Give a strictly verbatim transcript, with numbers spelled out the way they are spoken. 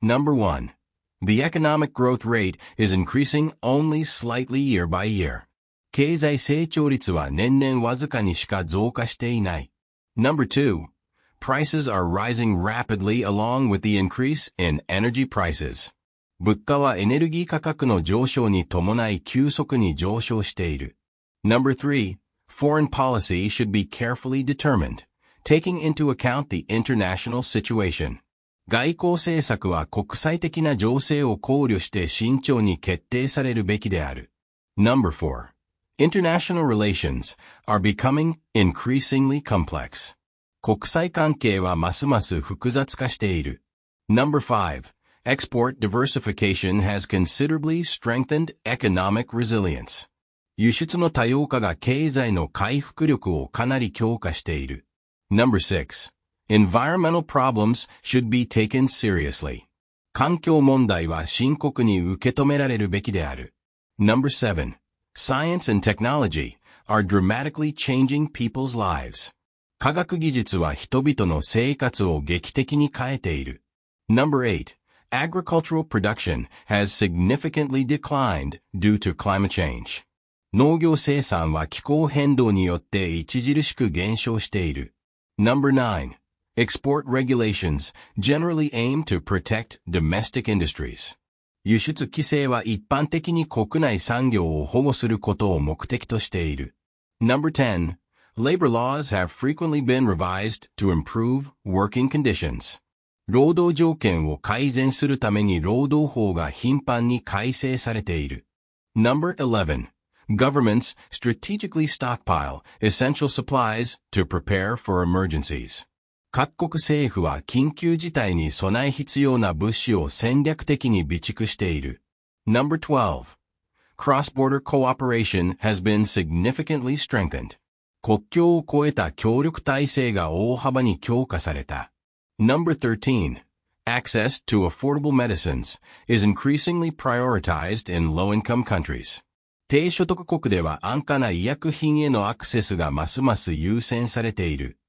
Number one. The economic growth rate is increasing only slightly year by year. 経済成長率は年々わずかにしか増加していない。Number two. Prices are rising rapidly along with the increase in energy prices. 物価はエネルギー価格の上昇に伴い急速に上昇している。Number three. Foreign policy should be carefully determined, taking into account the international situation. 外交政策は国際的な情勢を考慮して慎重に決定されるべきである。Number four. International relations are becoming increasingly complex. 国際関係はますます複雑化している。Number five. Export diversification has considerably strengthened economic resilience. 輸出の多様化が経済の回復力をかなり強化している。Number six. Environmental problems should be taken seriously. 環境問題は深刻に受け止められるべきである。Number seven. Science and technology are dramatically changing people's lives. 科学技術は人々の生活を劇的に変えている。Number eight. Agricultural production has significantly declined due to climate change. 農業生産は気候変動によって著しく減少している。Number nine. Export regulations generally aim to protect domestic industries. 輸出規制は一般的に国内産業を保護することを目的としている。Number ten. Labor laws have frequently been revised to improve working conditions. 労働条件を改善するために労働法が頻繁に改正されている。Number eleven. Governments strategically stockpile essential supplies to prepare for emergencies. 各国政府は緊急事態に備え必要な物資を戦略的に備蓄している。Number twelve. Cross-border cooperation has been significantly strengthened. 国境を越えた協力体制が大幅に強化された。Number thirteen. Access to affordable medicines is increasingly prioritized in low-income countries. 低所得国では安価な医薬品へのアクセスがますます優先されている。